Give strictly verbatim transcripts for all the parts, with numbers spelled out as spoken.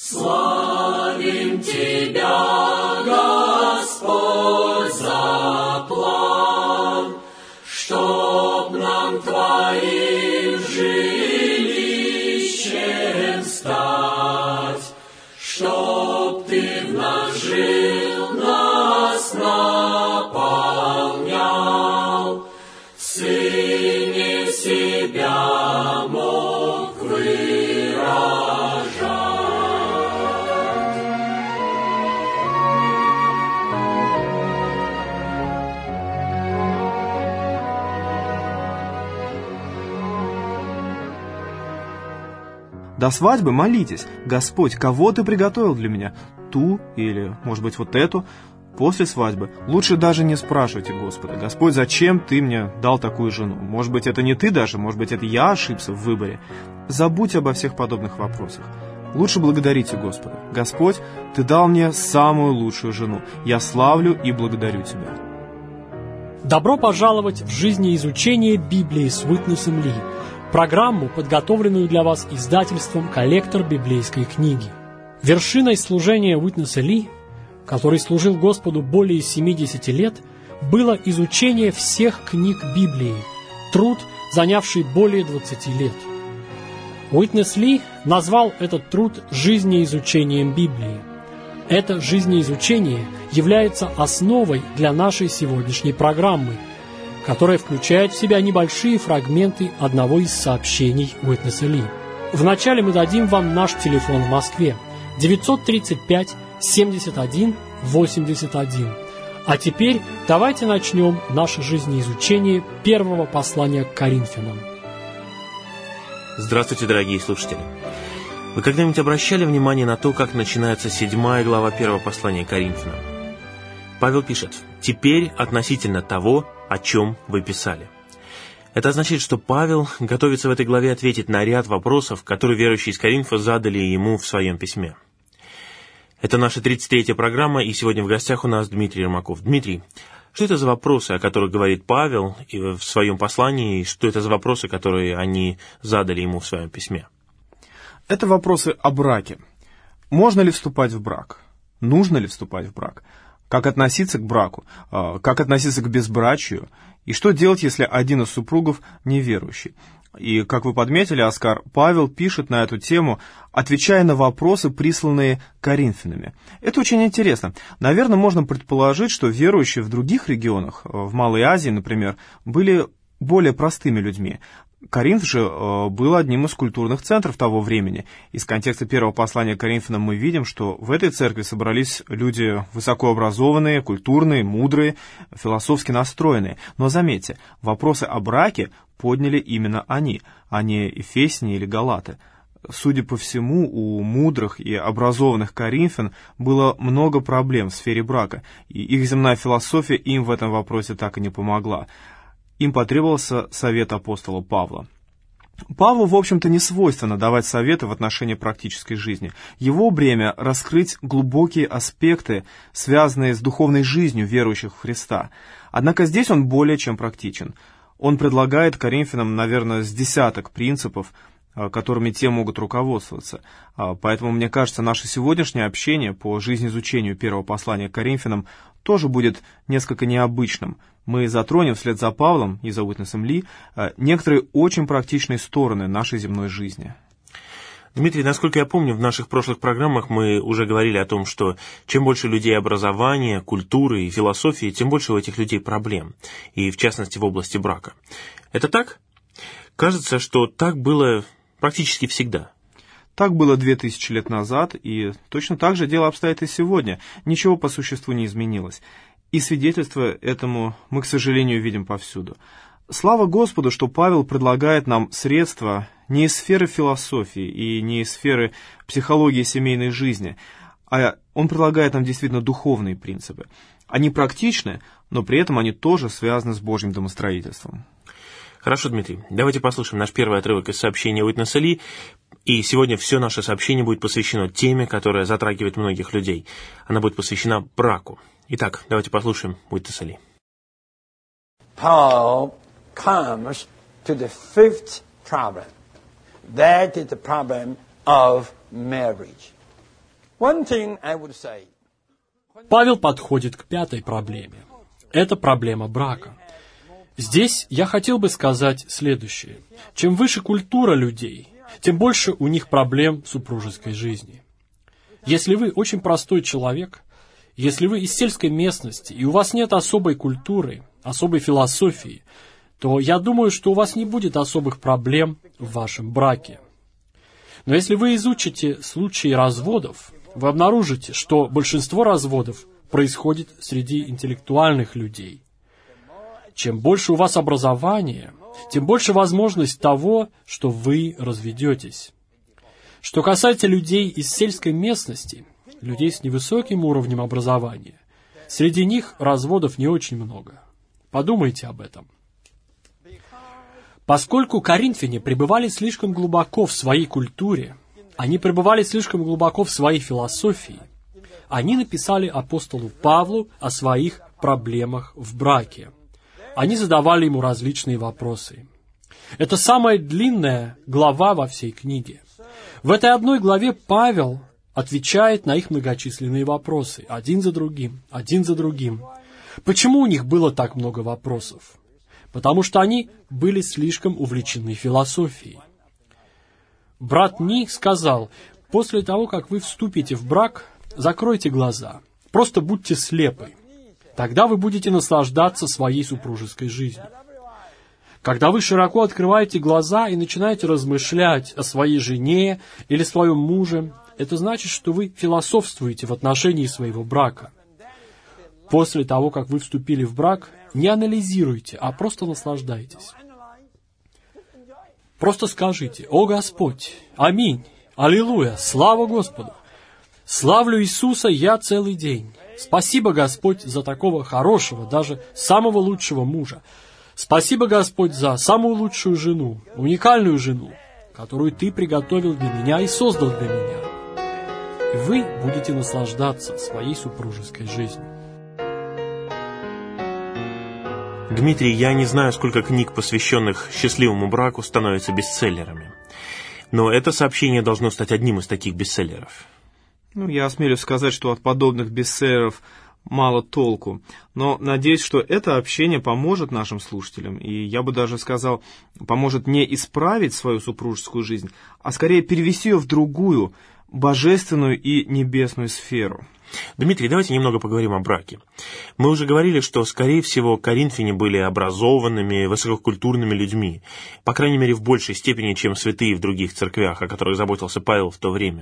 Славим Тебя, Господь, за план, чтоб нам Твоим жилищем стать, чтоб Ты в нас жил, нас наполнял, в Сыне себя мог выражать. До свадьбы молитесь: «Господь, кого Ты приготовил для меня? Ту или, может быть, вот эту?» После свадьбы лучше даже не спрашивайте Господа: «Господь, зачем Ты мне дал такую жену? Может быть, это не Ты даже, может быть, это я ошибся в выборе». Забудьте обо всех подобных вопросах. Лучше благодарите Господа: «Господь, Ты дал мне самую лучшую жену. Я славлю и благодарю Тебя». Добро пожаловать в жизнеизучение Библии с Уитнесом Ли, программу, подготовленную для вас издательством «Коллектор библейской книги». Вершиной служения Уитнеса Ли, который служил Господу более семидесяти лет, было изучение всех книг Библии, труд, занявший более двадцати лет. Уитнес Ли назвал этот труд жизнеизучением Библии. Это жизнеизучение является основой для нашей сегодняшней программы, которая включает в себя небольшие фрагменты одного из сообщений Уитнеса Ли. Вначале мы дадим вам наш телефон в Москве девятьсот тридцать пять семьдесят один восемьдесят один. А теперь давайте начнем наше жизнеизучение первого послания к Коринфянам. Здравствуйте, дорогие слушатели. Вы когда-нибудь обращали внимание на то, как начинается седьмая глава первого послания к Коринфянам? Павел пишет: «Теперь относительно того, о чем вы писали». Это означает, что Павел готовится в этой главе ответить на ряд вопросов, которые верующие из Коринфа задали ему в своем письме. Это наша тридцать третья программа, и сегодня в гостях у нас Дмитрий Ермаков. Дмитрий, что это за вопросы, о которых говорит Павел в своем послании, и что это за вопросы, которые они задали ему в своем письме? Это вопросы о браке. Можно ли вступать в брак? Нужно ли вступать в брак? Как относиться к браку? Как относиться к безбрачию? И что делать, если один из супругов неверующий? И, как вы подметили, Оскар, Павел пишет на эту тему, отвечая на вопросы, присланные коринфянами. Это очень интересно. Наверное, можно предположить, что верующие в других регионах, в Малой Азии, например, были более простыми людьми. Коринф же э, был одним из культурных центров того времени. Из контекста первого послания к Коринфянам мы видим, что в этой церкви собрались люди высокообразованные, культурные, мудрые, философски настроенные. Но заметьте, вопросы о браке подняли именно они, а не эфесяне или галаты. Судя по всему, у мудрых и образованных коринфян было много проблем в сфере брака, и их земная философия им в этом вопросе так и не помогла. Им потребовался совет апостола Павла. Павлу, в общем-то, не свойственно давать советы в отношении практической жизни. Его бремя — раскрыть глубокие аспекты, связанные с духовной жизнью верующих в Христа. Однако здесь он более чем практичен. Он предлагает коринфянам, наверное, с десяток принципов, которыми те могут руководствоваться. Поэтому, мне кажется, наше сегодняшнее общение по жизнеизучению первого послания к Коринфянам тоже будет несколько необычным. Мы затронем вслед за Павлом и за Уитнесом Ли некоторые очень практичные стороны нашей земной жизни. Дмитрий, насколько я помню, в наших прошлых программах мы уже говорили о том, что чем больше людей образования, культуры и философии, тем больше у этих людей проблем, и в частности в области брака. Это так? Кажется, что так было практически всегда. Так было две тысячи лет назад, и точно так же дело обстоит и сегодня. Ничего по существу не изменилось. И свидетельство этому мы, к сожалению, видим повсюду. Слава Господу, что Павел предлагает нам средства не из сферы философии и не из сферы психологии семейной жизни, а он предлагает нам действительно духовные принципы. Они практичны, но при этом они тоже связаны с Божьим домостроительством. Хорошо, Дмитрий, давайте послушаем наш первый отрывок из сообщения Уитнеса Ли. И сегодня все наше сообщение будет посвящено теме, которая затрагивает многих людей. Она будет посвящена браку. Итак, давайте послушаем Уитнеса Ли. Paul comes to the fifth problem. That is the problem of marriage. One thing I would say, Павел подходит к пятой проблеме. Это проблема брака. Здесь я хотел бы сказать следующее. Чем выше культура людей, тем больше у них проблем в супружеской жизни. Если вы очень простой человек, если вы из сельской местности, и у вас нет особой культуры, особой философии, то я думаю, что у вас не будет особых проблем в вашем браке. Но если вы изучите случаи разводов, вы обнаружите, что большинство разводов происходит среди интеллектуальных людей. Чем больше у вас образования, тем больше возможность того, что вы разведетесь. Что касается людей из сельской местности, людей с невысоким уровнем образования, среди них разводов не очень много. Подумайте об этом. Поскольку коринфяне пребывали слишком глубоко в своей культуре, они пребывали слишком глубоко в своей философии, они написали апостолу Павлу о своих проблемах в браке. Они задавали ему различные вопросы. Это самая длинная глава во всей книге. В этой одной главе Павел отвечает на их многочисленные вопросы, один за другим, один за другим. Почему у них было так много вопросов? Потому что они были слишком увлечены философией. Брат Ни сказал, после того, как вы вступите в брак, закройте глаза, просто будьте слепы. Тогда вы будете наслаждаться своей супружеской жизнью. Когда вы широко открываете глаза и начинаете размышлять о своей жене или своем муже, это значит, что вы философствуете в отношении своего брака. После того, как вы вступили в брак, не анализируйте, а просто наслаждайтесь. Просто скажите: «О Господь! Аминь! Аллилуйя! Слава Господу! Славлю Иисуса я целый день! Спасибо, Господь, за такого хорошего, даже самого лучшего мужа! Спасибо, Господь, за самую лучшую жену, уникальную жену, которую Ты приготовил для меня и создал для меня!» И вы будете наслаждаться своей супружеской жизнью. Дмитрий, я не знаю, сколько книг, посвященных счастливому браку, становятся бестселлерами. Но это сообщение должно стать одним из таких бестселлеров. Ну, я осмелюсь сказать, что от подобных бестселлеров мало толку. Но надеюсь, что это общение поможет нашим слушателям. И я бы даже сказал, поможет не исправить свою супружескую жизнь, а скорее перевести ее в другую, божественную и небесную сферу. Дмитрий, давайте немного поговорим о браке. Мы уже говорили, что, скорее всего, коринфяне были образованными, высококультурными людьми, по крайней мере, в большей степени, чем святые в других церквях, о которых заботился Павел в то время.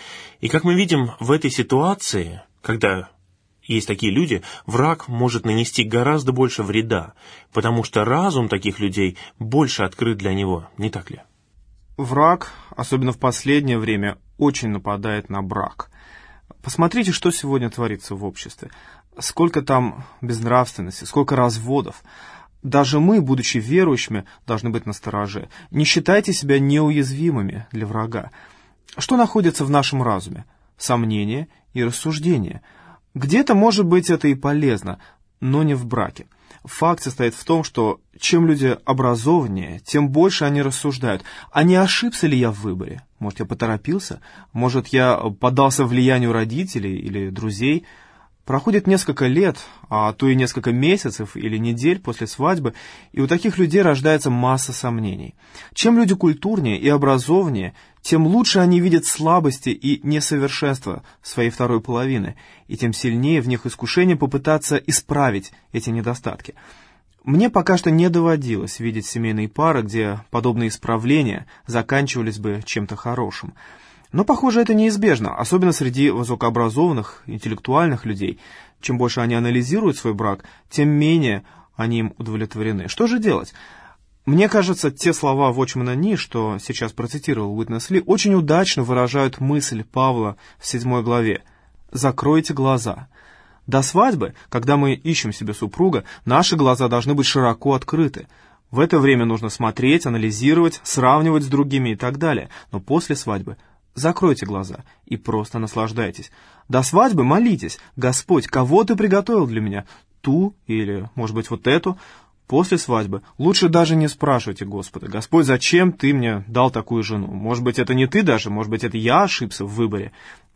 И как мы видим, в этой ситуации, когда есть такие люди, враг может нанести гораздо больше вреда, потому что разум таких людей больше открыт для него, не так ли? Враг, особенно в последнее время, очень нападает на брак. Посмотрите, что сегодня творится в обществе. Сколько там безнравственности, сколько разводов. Даже мы, будучи верующими, должны быть настороже. Не считайте себя неуязвимыми для врага. Что находится в нашем разуме? Сомнение и рассуждение. Где-то, может быть, это и полезно, но не в браке. Факт состоит в том, что чем люди образованнее, тем больше они рассуждают. А не ошибся ли я в выборе? Может, я поторопился? Может, я поддался влиянию родителей или друзей? Проходит несколько лет, а то и несколько месяцев или недель после свадьбы, и у таких людей рождается масса сомнений. Чем люди культурнее и образованнее, тем лучше они видят слабости и несовершенства своей второй половины, и тем сильнее в них искушение попытаться исправить эти недостатки. Мне пока что не доводилось видеть семейные пары, где подобные исправления заканчивались бы чем-то хорошим. Но, похоже, это неизбежно, особенно среди высокообразованных, интеллектуальных людей. Чем больше они анализируют свой брак, тем менее они им удовлетворены. Что же делать? Мне кажется, те слова Watchman Nee, что сейчас процитировал Уитнес Ли, очень удачно выражают мысль Павла в седьмой главе. «Закройте глаза». До свадьбы, когда мы ищем себе супруга, наши глаза должны быть широко открыты. В это время нужно смотреть, анализировать, сравнивать с другими и так далее. Но после свадьбы закройте глаза и просто наслаждайтесь. До свадьбы молитесь: «Господь, кого ты приготовил для меня? Ту или, может быть, вот эту?» После свадьбы лучше даже не спрашивайте Господа: «Господь, зачем ты мне дал такую жену? Может быть, это не ты даже, может быть, это я ошибся в выборе».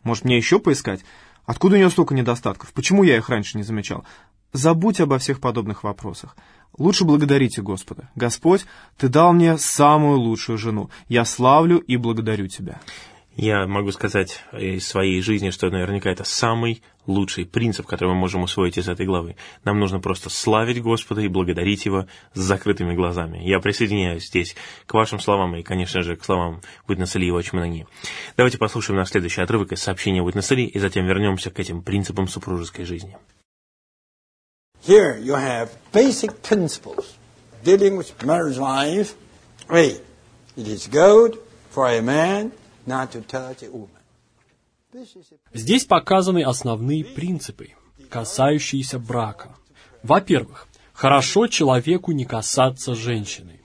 Может, мне еще поискать? Откуда у нее столько недостатков? Почему я их раньше не замечал? Забудьте обо всех подобных вопросах. Лучше благодарите Господа. Господь, Ты дал мне самую лучшую жену. Я славлю и благодарю Тебя. Я могу сказать из своей жизни, что наверняка это самый лучший принцип, который мы можем усвоить из этой главы. Нам нужно просто славить Господа и благодарить Его с закрытыми глазами. Я присоединяюсь здесь к вашим словам и, конечно же, к словам Уитнеса Ли и Watchman. Давайте послушаем наш следующий отрывок из сообщения Уитнеса Ли и затем вернемся к этим принципам супружеской жизни. Here you have basic principles dealing with marriage life. A. It is good for a man not to touch a woman. Здесь показаны основные принципы, касающиеся брака. Во-первых, хорошо человеку не касаться женщины.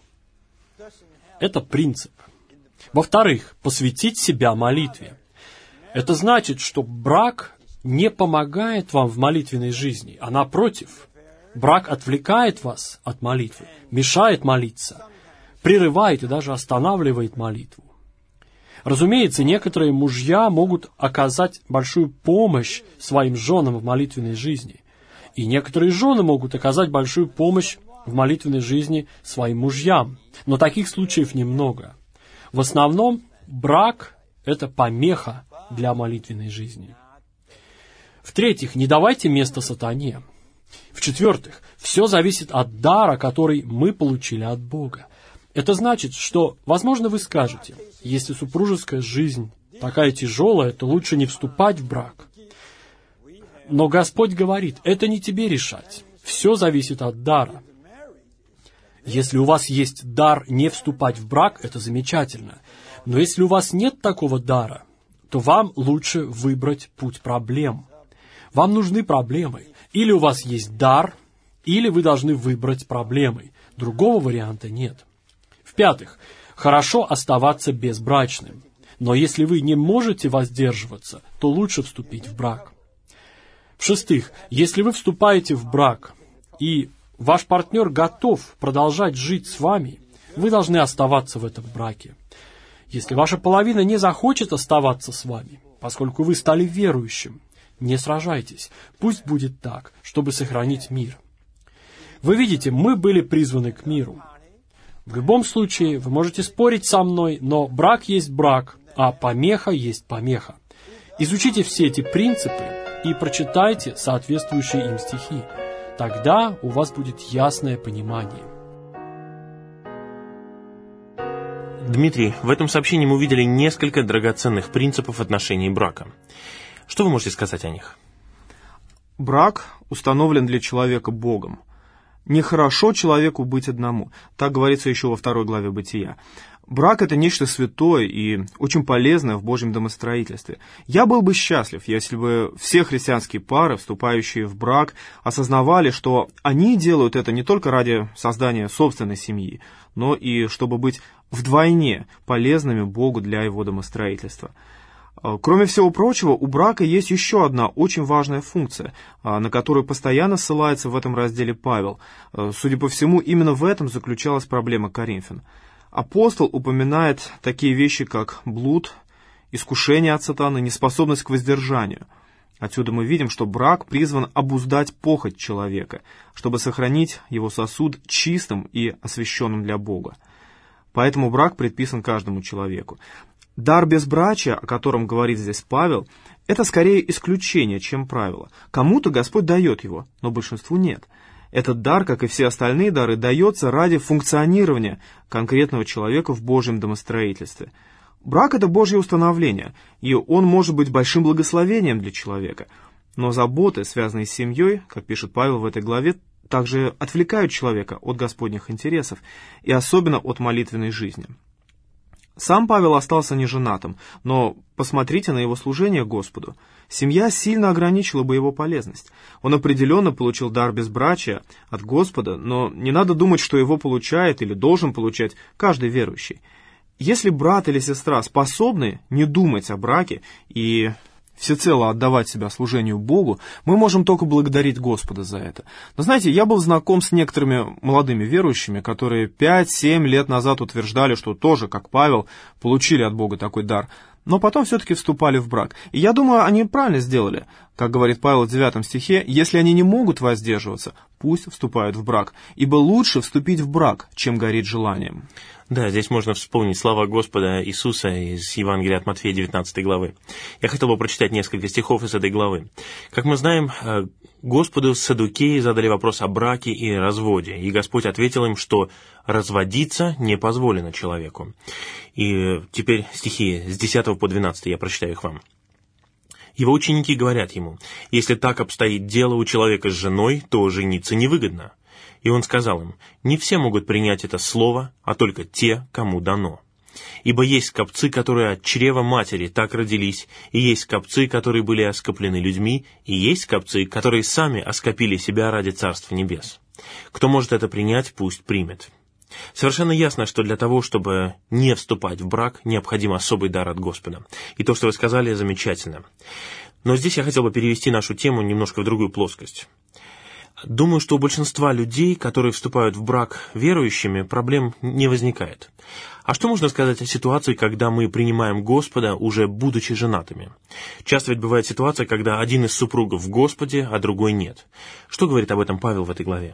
Это принцип. Во-вторых, посвятить себя молитве. Это значит, что брак не помогает вам в молитвенной жизни, а напротив, брак отвлекает вас от молитвы, мешает молиться, прерывает и даже останавливает молитву. Разумеется, некоторые мужья могут оказать большую помощь своим женам в молитвенной жизни, и некоторые жены могут оказать большую помощь в молитвенной жизни своим мужьям, но таких случаев немного. В основном брак – это помеха для молитвенной жизни. В-третьих, не давайте место сатане. В-четвертых, все зависит от дара, который мы получили от Бога. Это значит, что, возможно, вы скажете, если супружеская жизнь такая тяжелая, то лучше не вступать в брак. Но Господь говорит, это не тебе решать. Все зависит от дара. Если у вас есть дар не вступать в брак, это замечательно. Но если у вас нет такого дара, то вам лучше выбрать путь проблем. Вам нужны проблемы. Или у вас есть дар, или вы должны выбрать проблемы. Другого варианта нет. В-пятых, хорошо оставаться безбрачным. Но если вы не можете воздерживаться, то лучше вступить в брак. В-шестых, если вы вступаете в брак, и ваш партнер готов продолжать жить с вами, вы должны оставаться в этом браке. Если ваша половина не захочет оставаться с вами, поскольку вы стали верующим, не сражайтесь. Пусть будет так, чтобы сохранить мир. Вы видите, мы были призваны к миру. В любом случае, вы можете спорить со мной, но брак есть брак, а помеха есть помеха. Изучите все эти принципы и прочитайте соответствующие им стихи. Тогда у вас будет ясное понимание. Дмитрий, в этом сообщении мы увидели несколько драгоценных принципов отношений брака. Что вы можете сказать о них? Брак установлен для человека Богом. Нехорошо человеку быть одному. Так говорится еще во второй главе Бытия. Брак – это нечто святое и очень полезное в Божьем домостроительстве. Я был бы счастлив, если бы все христианские пары, вступающие в брак, осознавали, что они делают это не только ради создания собственной семьи, но и чтобы быть вдвойне полезными Богу для Его домостроительства. Кроме всего прочего, у брака есть еще одна очень важная функция, на которую постоянно ссылается в этом разделе Павел. Судя по всему, именно в этом заключалась проблема Коринфян. Апостол упоминает такие вещи, как блуд, искушение от сатаны, неспособность к воздержанию. Отсюда мы видим, что брак призван обуздать похоть человека, чтобы сохранить его сосуд чистым и освященным для Бога. Поэтому брак предписан каждому человеку. Дар безбрачия, о котором говорит здесь Павел, это скорее исключение, чем правило. Кому-то Господь дает его, но большинству нет. Этот дар, как и все остальные дары, дается ради функционирования конкретного человека в Божьем домостроительстве. Брак – это Божье установление, и он может быть большим благословением для человека. Но заботы, связанные с семьей, как пишет Павел в этой главе, также отвлекают человека от Господних интересов, и особенно от молитвенной жизни. Сам Павел остался неженатым, но посмотрите на его служение Господу. Семья сильно ограничила бы его полезность. Он определенно получил дар безбрачия от Господа, но не надо думать, что его получает или должен получать каждый верующий. Если брат или сестра способны не думать о браке и всецело отдавать себя служению Богу, мы можем только благодарить Господа за это. Но знаете, я был знаком с некоторыми молодыми верующими, которые пять-семь лет назад утверждали, что тоже, как Павел, получили от Бога такой дар. но потом все-таки вступали в брак. И я думаю, они правильно сделали. Как говорит Павел в девятом стихе, если они не могут воздерживаться, пусть вступают в брак, ибо лучше вступить в брак, чем гореть желанием. Да, здесь можно вспомнить слова Господа Иисуса из Евангелия от Матфея девятнадцатой главы. Я хотел бы прочитать несколько стихов из этой главы. Как мы знаем, Господу саддукеи задали вопрос о браке и разводе, и Господь ответил им, что разводиться не позволено человеку. И теперь стихи с десятого по двенадцатый, я прочитаю их вам. Его ученики говорят ему: «Если так обстоит дело у человека с женой, то жениться невыгодно». И он сказал им: «Не все могут принять это слово, а только те, кому дано. Ибо есть скопцы, которые от чрева матери так родились, и есть скопцы, которые были оскоплены людьми, и есть скопцы, которые сами оскопили себя ради Царства Небес. Кто может это принять, пусть примет». Совершенно ясно, что для того, чтобы не вступать в брак, необходим особый дар от Господа. И то, что вы сказали, замечательно. Но здесь я хотел бы перевести нашу тему немножко в другую плоскость. Думаю, что у большинства людей, которые вступают в брак верующими, проблем не возникает. А что можно сказать о ситуации, когда мы принимаем Господа, уже будучи женатыми? Часто ведь бывает ситуация, когда один из супругов в Господе, а другой нет. Что говорит об этом Павел в этой главе?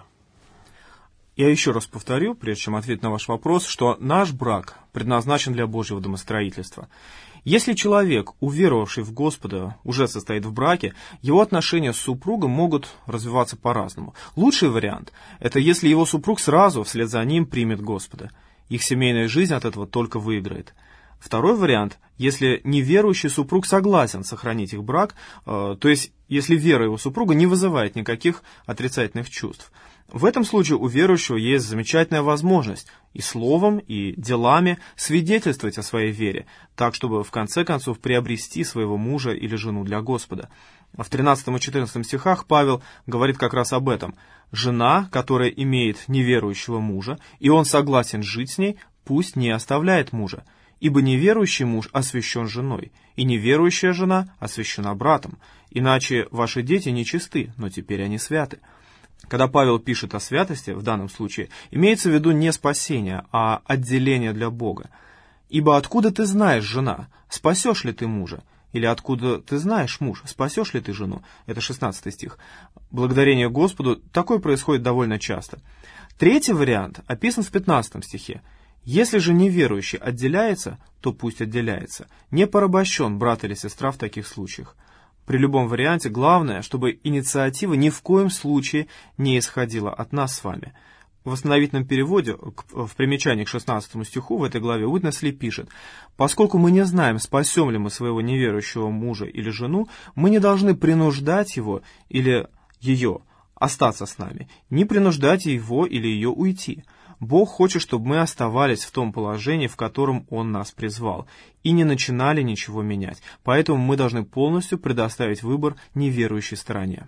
Я еще раз повторю, прежде чем ответить на ваш вопрос, что наш брак предназначен для Божьего домостроительства. Если человек, уверовавший в Господа, уже состоит в браке, его отношения с супругом могут развиваться по-разному. Лучший вариант – это если его супруг сразу вслед за ним примет Господа. Их семейная жизнь от этого только выиграет. Второй вариант – если неверующий супруг согласен сохранить их брак, э, то есть если вера его супруга не вызывает никаких отрицательных чувств. В этом случае у верующего есть замечательная возможность и словом, и делами свидетельствовать о своей вере, так, чтобы в конце концов приобрести своего мужа или жену для Господа. В тринадцатом и четырнадцатом стихах Павел говорит как раз об этом. «Жена, которая имеет неверующего мужа, и он согласен жить с ней, пусть не оставляет мужа. Ибо неверующий муж освящен женой, и неверующая жена освящена братом. Иначе ваши дети нечисты, но теперь они святы». Когда Павел пишет о святости, в данном случае, имеется в виду не спасение, а отделение для Бога. «Ибо откуда ты знаешь, жена, спасешь ли ты мужа? Или откуда ты знаешь, муж, спасешь ли ты жену?» Это шестнадцатый стих. Благодарение Господу такое происходит довольно часто. Третий вариант описан в пятнадцатом стихе. «Если же неверующий отделяется, то пусть отделяется. Не порабощен брат или сестра в таких случаях». При любом варианте главное, чтобы инициатива ни в коем случае не исходила от нас с вами. В восстановительном переводе, в примечании к шестнадцатому стиху в этой главе Уитнесли пишет: «Поскольку мы не знаем, спасем ли мы своего неверующего мужа или жену, мы не должны принуждать его или ее остаться с нами, не принуждать его или ее уйти. Бог хочет, чтобы мы оставались в том положении, в котором Он нас призвал, и не начинали ничего менять. Поэтому мы должны полностью предоставить выбор неверующей стороне».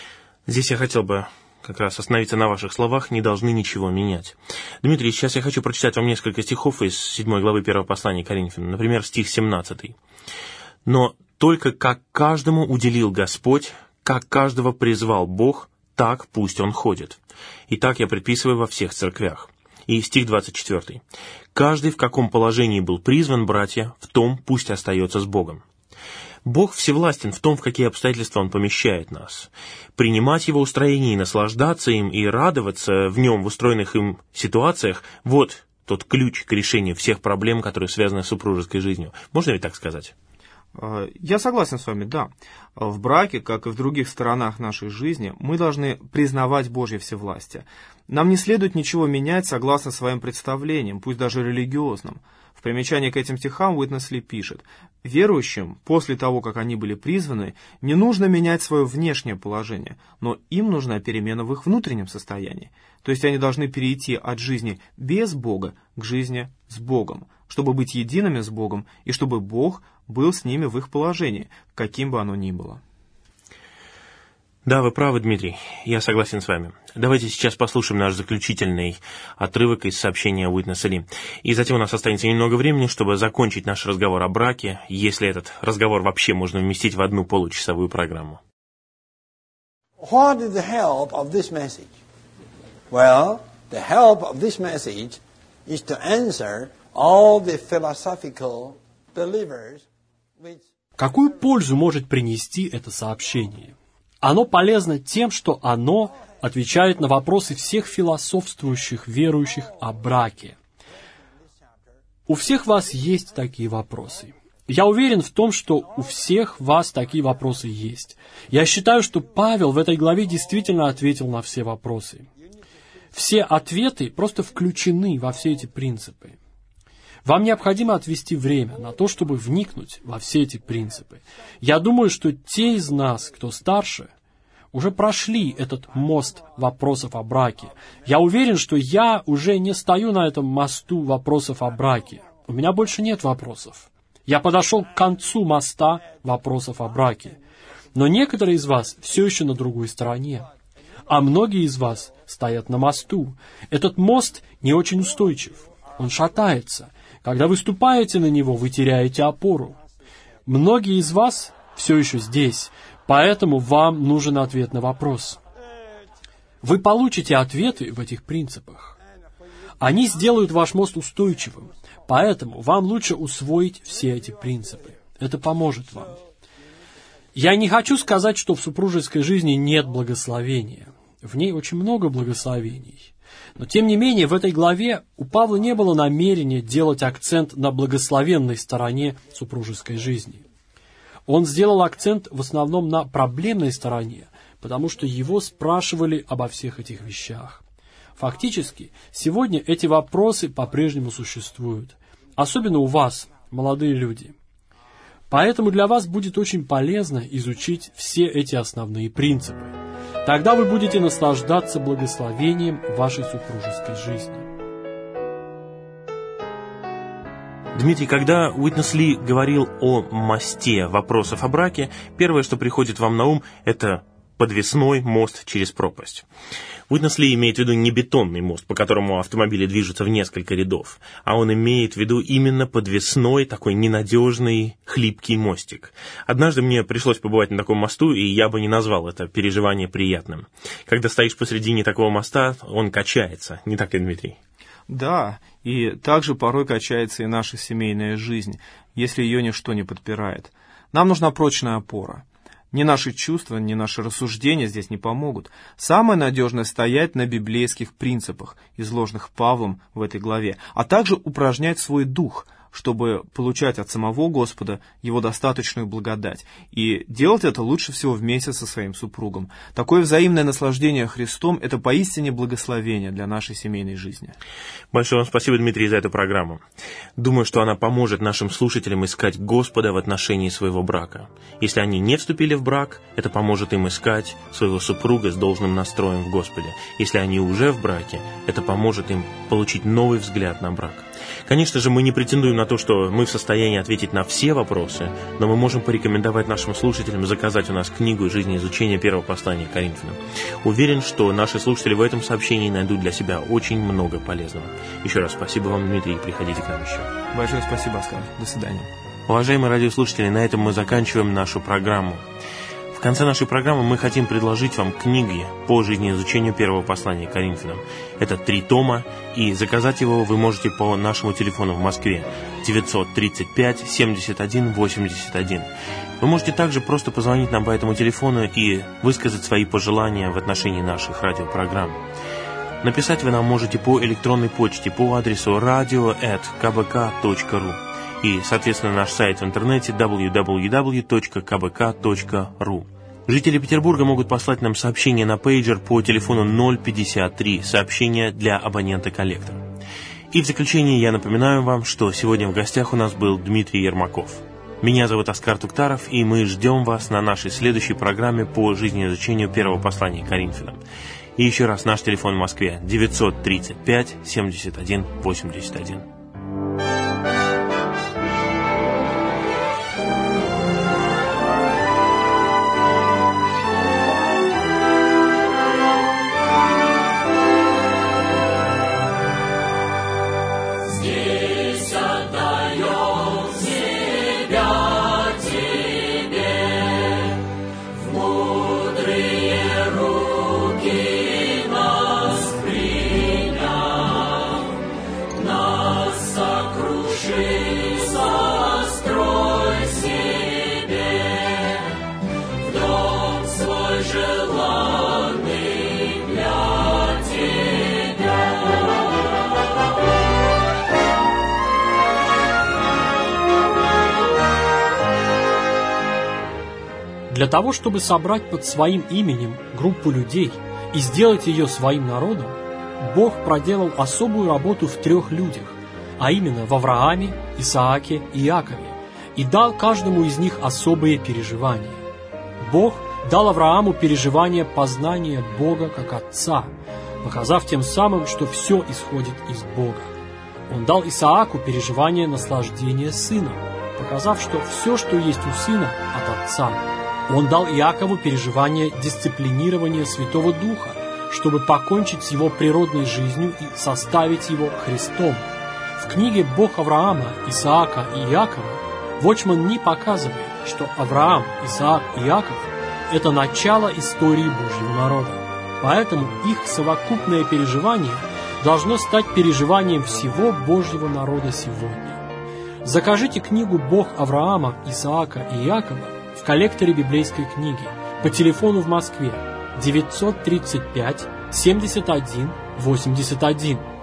Здесь я хотел бы как раз остановиться на ваших словах: «не должны ничего менять». Дмитрий, сейчас я хочу прочитать вам несколько стихов из седьмой главы первого послания Коринфянам. Например, стих семнадцатый. «Но только как каждому уделил Господь, как каждого призвал Бог, так пусть он ходит. И так я предписываю во всех церквях». И стих двадцать четвёртый. «Каждый, в каком положении был призван, братья, в том пусть остается с Богом». Бог всевластен в том, в какие обстоятельства Он помещает нас. Принимать Его устроение и наслаждаться им, и радоваться в Нем в устроенных им ситуациях – вот тот ключ к решению всех проблем, которые связаны с супружеской жизнью. Можно ли так сказать? Я согласен с вами, да. В браке, как и в других сторонах нашей жизни, мы должны признавать Божье всевластие. Нам не следует ничего менять согласно своим представлениям, пусть даже религиозным. В примечании к этим стихам Уитнесли пишет: «Верующим, после того, как они были призваны, не нужно менять свое внешнее положение, но им нужна перемена в их внутреннем состоянии. То есть они должны перейти от жизни без Бога к жизни с Богом, чтобы быть едиными с Богом и чтобы Бог был с ними в их положении, каким бы оно ни было». Да, вы правы, Дмитрий, я согласен с вами. Давайте сейчас послушаем наш заключительный отрывок из сообщения Уитнеса Ли. И затем у нас останется немного времени, чтобы закончить наш разговор о браке, если этот разговор вообще можно вместить в одну получасовую программу. What is the help of this message? Well, the help of this message is to answer all the philosophical believers Какую пользу может принести это сообщение? Оно полезно тем, что оно отвечает на вопросы всех философствующих верующих о браке. У всех вас есть такие вопросы. Я уверен в том, что у всех вас такие вопросы есть. Я считаю, что Павел в этой главе действительно ответил на все вопросы. Все ответы просто включены во все эти принципы. Вам необходимо отвести время на то, чтобы вникнуть во все эти принципы. Я думаю, что те из нас, кто старше, уже прошли этот мост вопросов о браке. Я уверен, что я уже не стою на этом мосту вопросов о браке. У меня больше нет вопросов. Я подошел к концу моста вопросов о браке. Но некоторые из вас все еще на другой стороне. А многие из вас стоят на мосту. Этот мост не очень устойчив. Он шатается. Когда вы ступаете на него, вы теряете опору. Многие из вас все еще здесь, поэтому вам нужен ответ на вопрос. Вы получите ответы в этих принципах. Они сделают ваш мост устойчивым, поэтому вам лучше усвоить все эти принципы. Это поможет вам. Я не хочу сказать, что в супружеской жизни нет благословения. В ней очень много благословений. Но, тем не менее, в этой главе у Павла не было намерения делать акцент на благословенной стороне супружеской жизни. Он сделал акцент в основном на проблемной стороне, потому что его спрашивали обо всех этих вещах. Фактически, сегодня эти вопросы по-прежнему существуют, особенно у вас, молодые люди. Поэтому для вас будет очень полезно изучить все эти основные принципы. Тогда вы будете наслаждаться благословением вашей супружеской жизни. Дмитрий, когда Уитнес Ли говорил о мосте вопросов о браке, первое, что приходит вам на ум, это подвесной мост через пропасть. Уитнес Ли имеет в виду не бетонный мост, по которому автомобили движутся в несколько рядов, а он имеет в виду именно подвесной, такой ненадежный, хлипкий мостик. Однажды мне пришлось побывать на таком мосту, и я бы не назвал это переживание приятным. Когда стоишь посредине такого моста, он качается, не так ли, Дмитрий? Да, и также порой качается и наша семейная жизнь, если ее ничто не подпирает. Нам нужна прочная опора. Ни наши чувства, ни наши рассуждения здесь не помогут. Самое надежное — стоять на библейских принципах, изложенных Павлом в этой главе, а также упражнять свой дух, чтобы получать от самого Господа Его достаточную благодать. И делать это лучше всего вместе со своим супругом. Такое взаимное наслаждение Христом — это поистине благословение для нашей семейной жизни. Большое вам спасибо, Дмитрий, за эту программу. Думаю, что она поможет нашим слушателям искать Господа в отношении своего брака. Если они не вступили в брак, это поможет им искать своего супруга с должным настроем в Господе. Если они уже в браке, это поможет им получить новый взгляд на брак. Конечно же, мы не претендуем на то, что мы в состоянии ответить на все вопросы, но мы можем порекомендовать нашим слушателям заказать у нас книгу «Жизнеизучение первого послания к Коринфянам». Уверен, что наши слушатели в этом сообщении найдут для себя очень много полезного. Еще раз спасибо вам, Дмитрий, и приходите к нам еще. Большое спасибо, Оскар. До свидания. Уважаемые радиослушатели, на этом мы заканчиваем нашу программу. В конце нашей программы мы хотим предложить вам книги по жизнеизучению первого послания к Коринфянам. Это три тома, и заказать его вы можете по нашему телефону в Москве девятьсот тридцать пять семьдесят один восемьдесят один. Вы можете также просто позвонить нам по этому телефону и высказать свои пожелания в отношении наших радиопрограмм. Написать вы нам можете по электронной почте по адресу радио эт ка бэ ка точка ру. И, соответственно, наш сайт в интернете дабл ю дабл ю дабл ю точка ка бэ ка точка ру. Жители Петербурга могут послать нам сообщение на пейджер по телефону ноль пятьдесят три, сообщение для абонента-коллектора. И в заключение я напоминаю вам, что сегодня в гостях у нас был Дмитрий Ермаков. Меня зовут Оскар Туктаров, и мы ждем вас на нашей следующей программе по жизнеизучению первого послания к Коринфянам. И еще раз наш телефон в Москве девятьсот тридцать пять семьдесят один восемьдесят один. Нас желанный для тебя. Для того, чтобы собрать под своим именем группу людей и сделать ее своим народом, Бог проделал особую работу в трех людях, а именно в Аврааме, Исааке и Иакове, и дал каждому из них особые переживания. Бог дал Аврааму переживание познания Бога как Отца, показав тем самым, что все исходит из Бога. Он дал Исааку переживание наслаждения сыном, показав, что все, что есть у сына, от Отца. Он дал Иакову переживание дисциплинирования Святого Духа, чтобы покончить с его природной жизнью и составить его Христом. В книге «Бог Авраама, Исаака и Иакова» Watchman Nee показывает, что Авраам, Исаак и Иаков – это начало истории Божьего народа. Поэтому их совокупное переживание должно стать переживанием всего Божьего народа сегодня. Закажите книгу «Бог Авраама, Исаака и Иакова» в коллекторе библейской книги по телефону в Москве девятьсот тридцать пять семьдесят один восемьдесят один.